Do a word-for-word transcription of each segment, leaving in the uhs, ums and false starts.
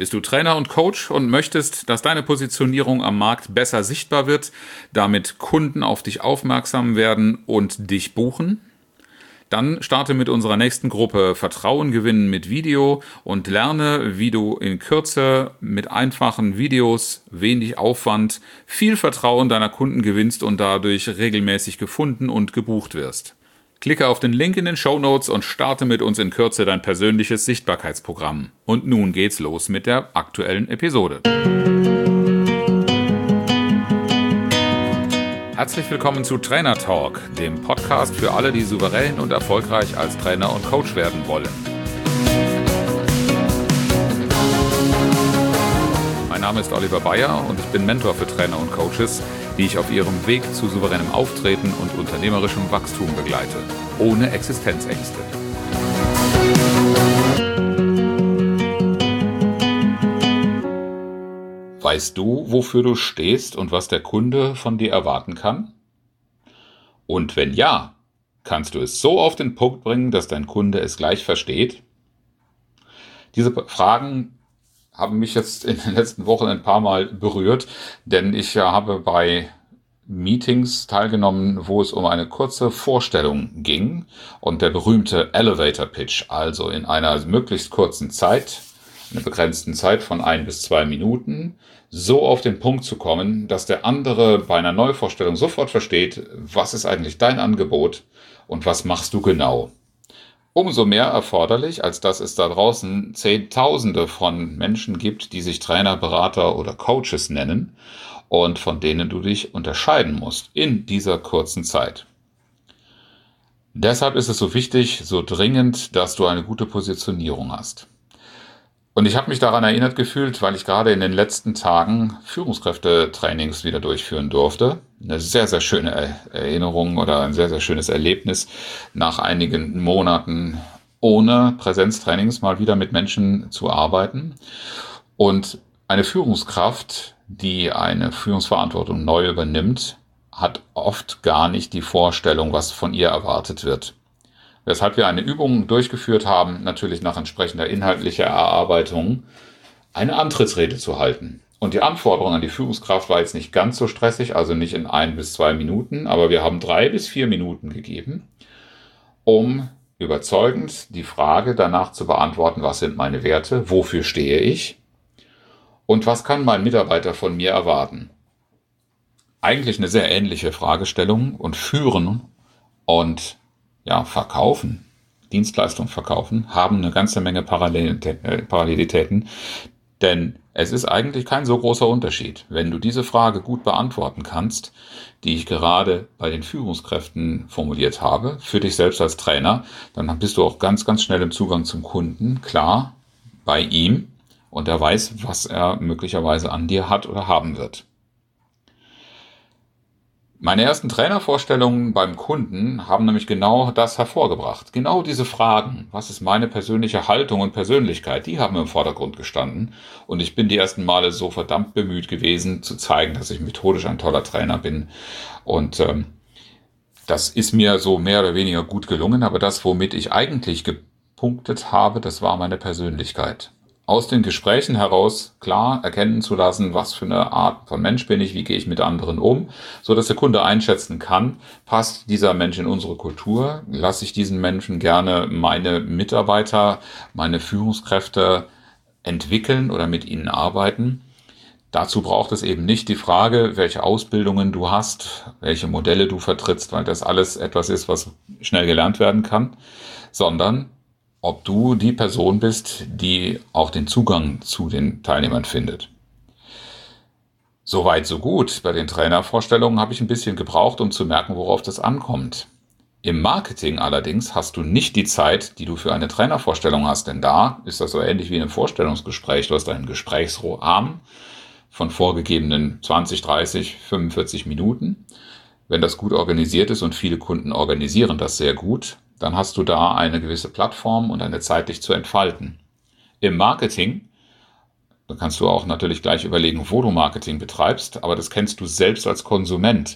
Bist du Trainer und Coach und möchtest, dass deine Positionierung am Markt besser sichtbar wird, damit Kunden auf dich aufmerksam werden und dich buchen? Dann starte mit unserer nächsten Gruppe Vertrauen gewinnen mit Video und lerne, wie du in Kürze mit einfachen Videos, wenig Aufwand, viel Vertrauen deiner Kunden gewinnst und dadurch regelmäßig gefunden und gebucht wirst. Klicke auf den Link in den Shownotes und starte mit uns in Kürze dein persönliches Sichtbarkeitsprogramm. Und nun geht's los mit der aktuellen Episode. Herzlich willkommen zu Trainer Talk, dem Podcast für alle, die souverän und erfolgreich als Trainer und Coach werden wollen. Mein Name ist Oliver Bayer und ich bin Mentor für Trainer und Coaches, die ich auf ihrem Weg zu souveränem Auftreten und unternehmerischem Wachstum begleite, ohne Existenzängste. Weißt du, wofür du stehst und was der Kunde von dir erwarten kann? Und wenn ja, kannst du es so auf den Punkt bringen, dass dein Kunde es gleich versteht? Diese Fragen haben mich jetzt in den letzten Wochen ein paar Mal berührt, denn ich habe bei Meetings teilgenommen, wo es um eine kurze Vorstellung ging und der berühmte Elevator Pitch, also in einer möglichst kurzen Zeit, einer begrenzten Zeit von ein bis zwei Minuten, so auf den Punkt zu kommen, dass der andere bei einer Neuvorstellung sofort versteht, was ist eigentlich dein Angebot und was machst du genau. Umso mehr erforderlich, als dass es da draußen Zehntausende von Menschen gibt, die sich Trainer, Berater oder Coaches nennen und von denen du dich unterscheiden musst in dieser kurzen Zeit. Deshalb ist es so wichtig, so dringend, dass du eine gute Positionierung hast. Und ich habe mich daran erinnert gefühlt, weil ich gerade in den letzten Tagen Führungskräftetrainings wieder durchführen durfte. Eine sehr, sehr schöne Erinnerung oder ein sehr, sehr schönes Erlebnis, nach einigen Monaten ohne Präsenztrainings mal wieder mit Menschen zu arbeiten. Und eine Führungskraft, die eine Führungsverantwortung neu übernimmt, hat oft gar nicht die Vorstellung, was von ihr erwartet wird. Weshalb wir eine Übung durchgeführt haben, natürlich nach entsprechender inhaltlicher Erarbeitung, eine Antrittsrede zu halten. Und die Anforderung an die Führungskraft war jetzt nicht ganz so stressig, also nicht in ein bis zwei Minuten, aber wir haben drei bis vier Minuten gegeben, um überzeugend die Frage danach zu beantworten, was sind meine Werte, wofür stehe ich und was kann mein Mitarbeiter von mir erwarten. Eigentlich eine sehr ähnliche Fragestellung und Führen und Ja, verkaufen, Dienstleistungen verkaufen, haben eine ganze Menge Parallelitäten, denn es ist eigentlich kein so großer Unterschied. Wenn du diese Frage gut beantworten kannst, die ich gerade bei den Führungskräften formuliert habe, für dich selbst als Trainer, dann bist du auch ganz, ganz schnell im Zugang zum Kunden, klar, bei ihm, und er weiß, was er möglicherweise an dir hat oder haben wird. Meine ersten Trainervorstellungen beim Kunden haben nämlich genau das hervorgebracht. Genau diese Fragen, was ist meine persönliche Haltung und Persönlichkeit, die haben im Vordergrund gestanden. Und ich bin die ersten Male so verdammt bemüht gewesen, zu zeigen, dass ich methodisch ein toller Trainer bin. Und ähm, das ist mir so mehr oder weniger gut gelungen. Aber das, womit ich eigentlich gepunktet habe, das war meine Persönlichkeit. Aus den Gesprächen heraus klar erkennen zu lassen, was für eine Art von Mensch bin ich, wie gehe ich mit anderen um, so dass der Kunde einschätzen kann, passt dieser Mensch in unsere Kultur, lasse ich diesen Menschen gerne meine Mitarbeiter, meine Führungskräfte entwickeln oder mit ihnen arbeiten. Dazu braucht es eben nicht die Frage, welche Ausbildungen du hast, welche Modelle du vertrittst, weil das alles etwas ist, was schnell gelernt werden kann, sondern ob du die Person bist, die auch den Zugang zu den Teilnehmern findet. Soweit, so gut. Bei den Trainervorstellungen habe ich ein bisschen gebraucht, um zu merken, worauf das ankommt. Im Marketing allerdings hast du nicht die Zeit, die du für eine Trainervorstellung hast, denn da ist das so ähnlich wie in einem Vorstellungsgespräch. Du hast einen Gesprächsrahmen von vorgegebenen zwanzig, dreißig, fünfundvierzig Minuten. Wenn das gut organisiert ist und viele Kunden organisieren das sehr gut, dann hast du da eine gewisse Plattform und eine Zeit, dich zu entfalten. Im Marketing, da kannst du auch natürlich gleich überlegen, wo du Marketing betreibst, aber das kennst du selbst als Konsument.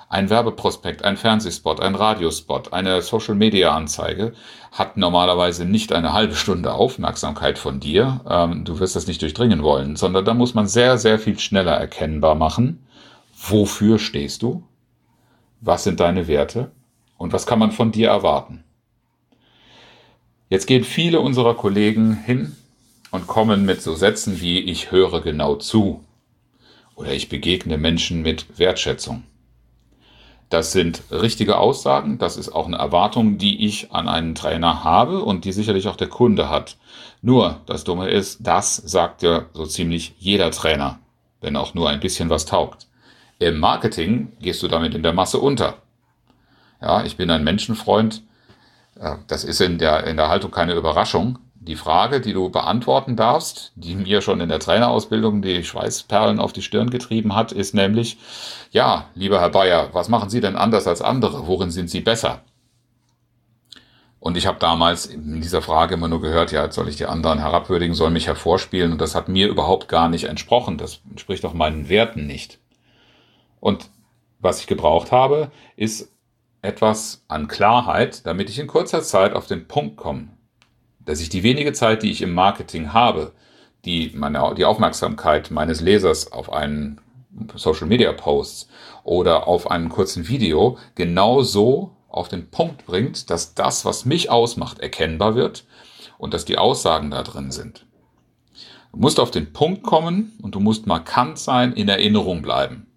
Ein Werbeprospekt, ein Fernsehspot, ein Radiospot, eine Social-Media-Anzeige hat normalerweise nicht eine halbe Stunde Aufmerksamkeit von dir. Ähm, du wirst das nicht durchdringen wollen, sondern da muss man sehr, sehr viel schneller erkennbar machen. Wofür stehst du? Was sind deine Werte? Und was kann man von dir erwarten? Jetzt gehen viele unserer Kollegen hin und kommen mit so Sätzen wie ich höre genau zu oder ich begegne Menschen mit Wertschätzung. Das sind richtige Aussagen, das ist auch eine Erwartung, die ich an einen Trainer habe und die sicherlich auch der Kunde hat. Nur, das Dumme ist, das sagt ja so ziemlich jeder Trainer, wenn auch nur ein bisschen was taugt. Im Marketing gehst du damit in der Masse unter. Ja, ich bin ein Menschenfreund, das ist in der, in der Haltung keine Überraschung. Die Frage, die du beantworten darfst, die mir schon in der Trainerausbildung die Schweißperlen auf die Stirn getrieben hat, ist nämlich, ja, lieber Herr Bayer, was machen Sie denn anders als andere? Worin sind Sie besser? Und ich habe damals in dieser Frage immer nur gehört, ja, jetzt soll ich die anderen herabwürdigen, soll mich hervorspielen. Und das hat mir überhaupt gar nicht entsprochen. Das entspricht auch meinen Werten nicht. Und was ich gebraucht habe, ist etwas an Klarheit, damit ich in kurzer Zeit auf den Punkt komme. Dass ich die wenige Zeit, die ich im Marketing habe, die meine, die Aufmerksamkeit meines Lesers auf einen Social-Media-Post oder auf einen kurzen Video genau so auf den Punkt bringt, dass das, was mich ausmacht, erkennbar wird und dass die Aussagen da drin sind. Du musst auf den Punkt kommen und du musst markant sein, in Erinnerung bleiben.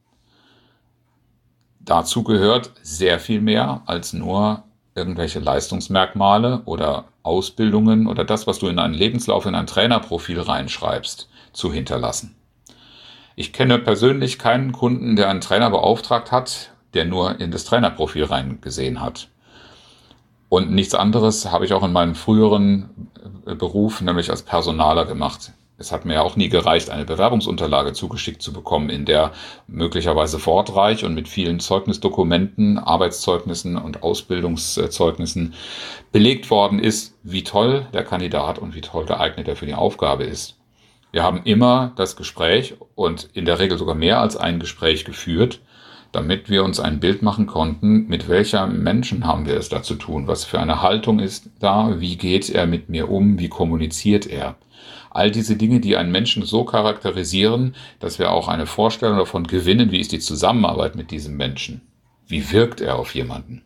Dazu gehört sehr viel mehr als nur irgendwelche Leistungsmerkmale oder Ausbildungen oder das, was du in einen Lebenslauf, in ein Trainerprofil reinschreibst, zu hinterlassen. Ich kenne persönlich keinen Kunden, der einen Trainer beauftragt hat, der nur in das Trainerprofil reingesehen hat. Und nichts anderes habe ich auch in meinem früheren Beruf, nämlich als Personaler, gemacht. Es hat mir ja auch nie gereicht, eine Bewerbungsunterlage zugeschickt zu bekommen, in der möglicherweise wortreich und mit vielen Zeugnisdokumenten, Arbeitszeugnissen und Ausbildungszeugnissen belegt worden ist, wie toll der Kandidat und wie toll geeignet er für die Aufgabe ist. Wir haben immer das Gespräch und in der Regel sogar mehr als ein Gespräch geführt, damit wir uns ein Bild machen konnten, mit welcher Menschen haben wir es da zu tun, was für eine Haltung ist da, wie geht er mit mir um, wie kommuniziert er. All diese Dinge, die einen Menschen so charakterisieren, dass wir auch eine Vorstellung davon gewinnen, wie ist die Zusammenarbeit mit diesem Menschen, wie wirkt er auf jemanden.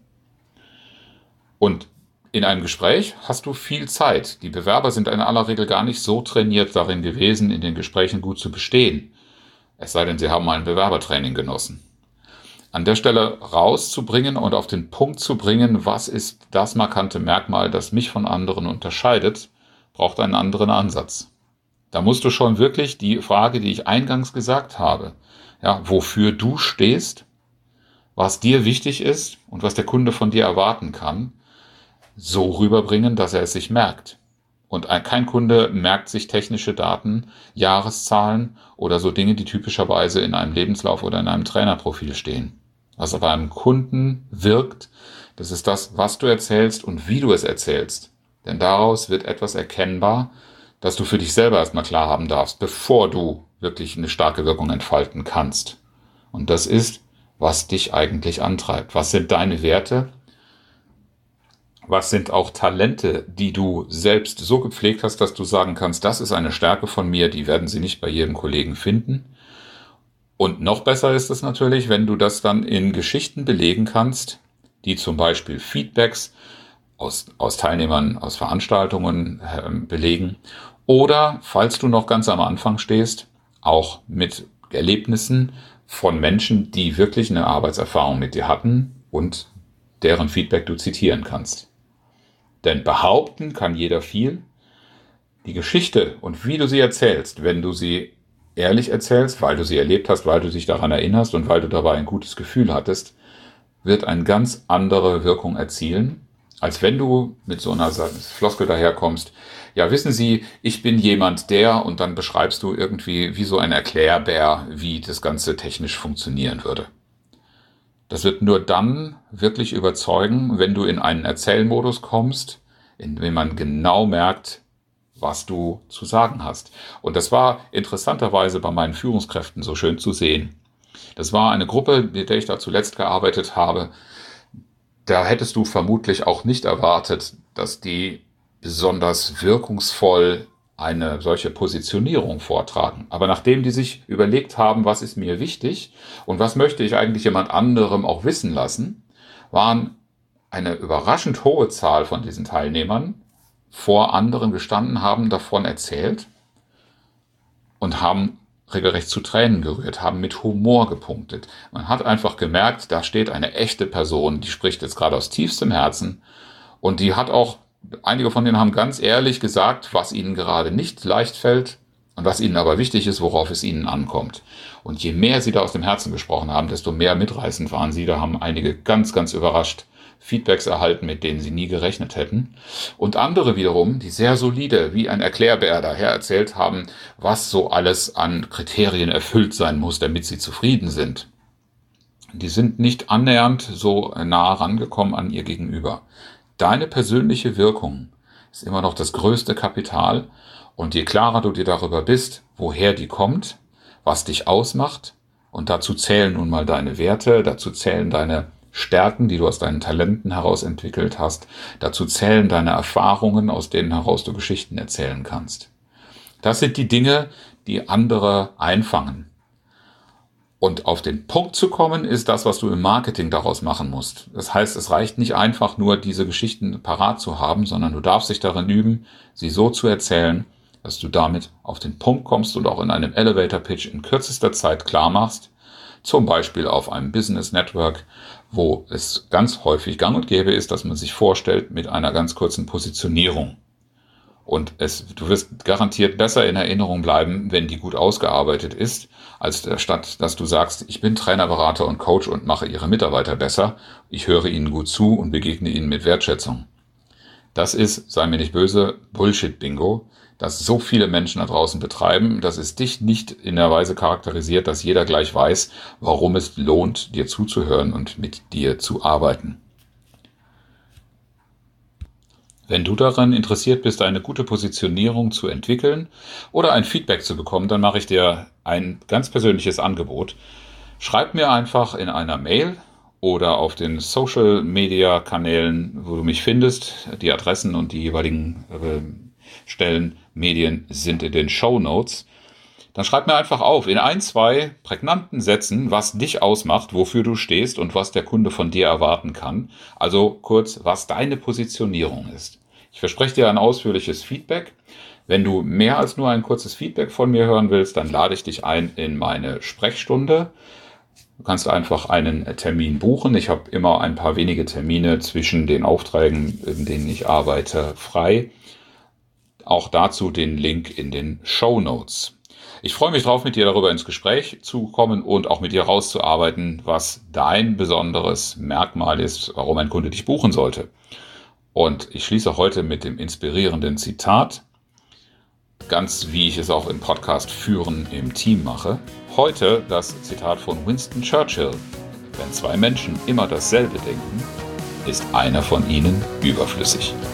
Und in einem Gespräch hast du viel Zeit. Die Bewerber sind in aller Regel gar nicht so trainiert darin gewesen, in den Gesprächen gut zu bestehen. Es sei denn, sie haben mal ein Bewerbertraining genossen. An der Stelle rauszubringen und auf den Punkt zu bringen, was ist das markante Merkmal, das mich von anderen unterscheidet, braucht einen anderen Ansatz. Da musst du schon wirklich die Frage, die ich eingangs gesagt habe, ja, wofür du stehst, was dir wichtig ist und was der Kunde von dir erwarten kann, so rüberbringen, dass er es sich merkt. Und kein Kunde merkt sich technische Daten, Jahreszahlen oder so Dinge, die typischerweise in einem Lebenslauf oder in einem Trainerprofil stehen. Was aber einem Kunden wirkt, das ist das, was du erzählst und wie du es erzählst. Denn daraus wird etwas erkennbar, das du für dich selber erstmal klar haben darfst, bevor du wirklich eine starke Wirkung entfalten kannst. Und das ist, was dich eigentlich antreibt. Was sind deine Werte? Was sind auch Talente, die du selbst so gepflegt hast, dass du sagen kannst, das ist eine Stärke von mir, die werden sie nicht bei jedem Kollegen finden. Und noch besser ist es natürlich, wenn du das dann in Geschichten belegen kannst, die zum Beispiel Feedbacks aus, aus Teilnehmern, aus Veranstaltungen äh, belegen. Oder, falls du noch ganz am Anfang stehst, auch mit Erlebnissen von Menschen, die wirklich eine Arbeitserfahrung mit dir hatten und deren Feedback du zitieren kannst. Denn behaupten kann jeder viel. Die Geschichte und wie du sie erzählst, wenn du sie ehrlich erzählst, weil du sie erlebt hast, weil du dich daran erinnerst und weil du dabei ein gutes Gefühl hattest, wird eine ganz andere Wirkung erzielen, als wenn du mit so einer Floskel daherkommst. Ja, wissen Sie, ich bin jemand, der, und dann beschreibst du irgendwie wie so ein Erklärbär, wie das Ganze technisch funktionieren würde. Das wird nur dann wirklich überzeugen, wenn du in einen Erzählmodus kommst, in dem man genau merkt, was du zu sagen hast. Und das war interessanterweise bei meinen Führungskräften so schön zu sehen. Das war eine Gruppe, mit der ich da zuletzt gearbeitet habe. Da hättest du vermutlich auch nicht erwartet, dass die besonders wirkungsvoll eine solche Positionierung vortragen. Aber nachdem die sich überlegt haben, was ist mir wichtig und was möchte ich eigentlich jemand anderem auch wissen lassen, waren eine überraschend hohe Zahl von diesen Teilnehmern vor anderen gestanden, haben davon erzählt und haben regelrecht zu Tränen gerührt, haben mit Humor gepunktet. Man hat einfach gemerkt, da steht eine echte Person, die spricht jetzt gerade aus tiefstem Herzen und die hat auch, einige von denen haben ganz ehrlich gesagt, was ihnen gerade nicht leicht fällt und was ihnen aber wichtig ist, worauf es ihnen ankommt. Und je mehr sie da aus dem Herzen gesprochen haben, desto mehr mitreißend waren sie. Da haben einige ganz, ganz überrascht Feedbacks erhalten, mit denen sie nie gerechnet hätten. Und andere wiederum, die sehr solide, wie ein Erklärbär daher erzählt haben, was so alles an Kriterien erfüllt sein muss, damit sie zufrieden sind. Die sind nicht annähernd so nah rangekommen an ihr Gegenüber. Deine persönliche Wirkung ist immer noch das größte Kapital. Und je klarer du dir darüber bist, woher die kommt, was dich ausmacht, und dazu zählen nun mal deine Werte, dazu zählen deine Stärken, die du aus deinen Talenten heraus entwickelt hast. Dazu zählen deine Erfahrungen, aus denen heraus du Geschichten erzählen kannst. Das sind die Dinge, die andere einfangen. Und auf den Punkt zu kommen, ist das, was du im Marketing daraus machen musst. Das heißt, es reicht nicht einfach nur, diese Geschichten parat zu haben, sondern du darfst dich darin üben, sie so zu erzählen, dass du damit auf den Punkt kommst und auch in einem Elevator-Pitch in kürzester Zeit klar machst, zum Beispiel auf einem Business Network, wo es ganz häufig gang und gäbe ist, dass man sich vorstellt mit einer ganz kurzen Positionierung. Und es, du wirst garantiert besser in Erinnerung bleiben, wenn die gut ausgearbeitet ist, als statt, dass du sagst, ich bin Trainer, Berater und Coach und mache ihre Mitarbeiter besser. Ich höre ihnen gut zu und begegne ihnen mit Wertschätzung. Das ist, sei mir nicht böse, Bullshit-Bingo, das so viele Menschen da draußen betreiben, dass es dich nicht in der Weise charakterisiert, dass jeder gleich weiß, warum es lohnt, dir zuzuhören und mit dir zu arbeiten. Wenn du daran interessiert bist, eine gute Positionierung zu entwickeln oder ein Feedback zu bekommen, dann mache ich dir ein ganz persönliches Angebot. Schreib mir einfach in einer Mail oder auf den Social-Media-Kanälen, wo du mich findest. Die Adressen und die jeweiligen äh, Stellen, Medien sind in den Shownotes. Dann schreib mir einfach auf, in ein, zwei prägnanten Sätzen, was dich ausmacht, wofür du stehst und was der Kunde von dir erwarten kann. Also kurz, was deine Positionierung ist. Ich verspreche dir ein ausführliches Feedback. Wenn du mehr als nur ein kurzes Feedback von mir hören willst, dann lade ich dich ein in meine Sprechstunde. Du kannst einfach einen Termin buchen. Ich habe immer ein paar wenige Termine zwischen den Aufträgen, in denen ich arbeite, frei. Auch dazu den Link in den Shownotes. Ich freue mich drauf, mit dir darüber ins Gespräch zu kommen und auch mit dir rauszuarbeiten, was dein besonderes Merkmal ist, warum ein Kunde dich buchen sollte. Und ich schließe heute mit dem inspirierenden Zitat, ganz wie ich es auch im Podcast Führen im Team mache. Heute das Zitat von Winston Churchill. Wenn zwei Menschen immer dasselbe denken, ist einer von ihnen überflüssig.